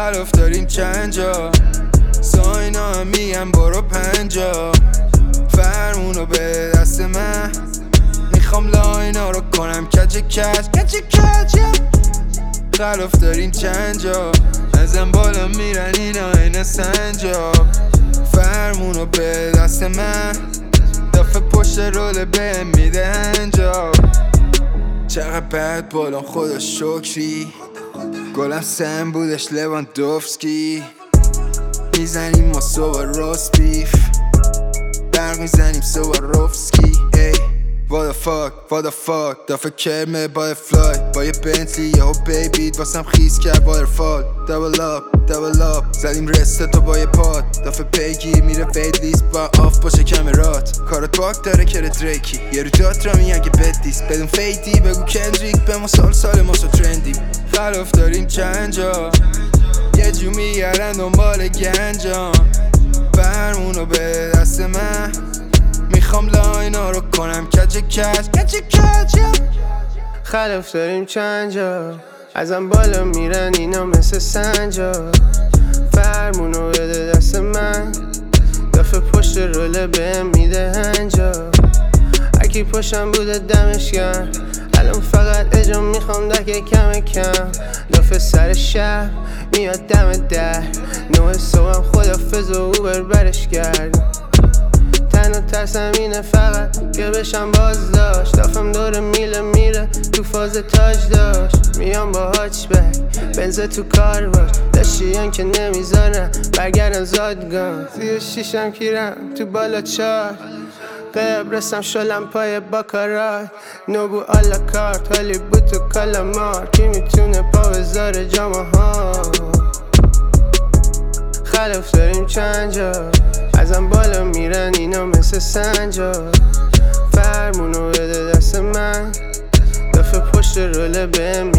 خلاف داریم چند جا، ساینا هم میگم برو 50. فرمونو به دست من، میخوام لاینا رو کنم کچ کچ. خلاف داریم چند جا، ازم بالا میرن اینا این سنجاب. فرمونو به دست من، دفعه پشت رول بهم میده هنجاب. چقدر بد بالام خدا شکری، گلم سم بودش لواندوفسکی. میزنیم ما صبح راست بیف، برق میزنیم صبح روفسکی. ای what the fuck دفعه کرمه با فلای، با یه بنتلی یهو بیبید واسم خیز کرد وایرفال. double up زدیم رستتو با یه پاد، دفعه پیگیر میره وید لیست با آف باشه کمرات. کارت باک داره که دریکی، یه رو جات را میگن که بد دیست. بدون فیدی بگو کندریک، به ما سال ما سو ترندیم. خلاف داریم چند جا، یه جو میگردن دنبال گنجان. فرمونو به دست من، میخوام لاینا رو کنم کچ کچ. خلاف داریم چند جا، ازم بالا میرن اینا مثل سنجا. فرمونو بده دست من، دفعه پشت روله بهم میده هنجا. اکی پشتم بوده دمش گرم، الان فقط اجام میخوام دکه کم. دفعه سر شهر میاد دم در، 9 صبحم خدافظ و اوبر برش کرد. تنها ترسم اینه فقط که بشم بازداشت. دفعم دور میره تو فاز تاج داشت. میام با هاچبک بنز تو کار باش، داشتیان که نمیذارن برگردن زادگان. 36م کیرم تو بالا 4، قبرسم شلم پای باکارات. نوبو آلا کارت حالی بود تو کالامار، کی میتونه پا بذاره جامعه ها. خلاف داریم چند جا، ازم بالا میرن اینا مثل سنجا. فرمونو بده دست من، دفعه پشت روله بهم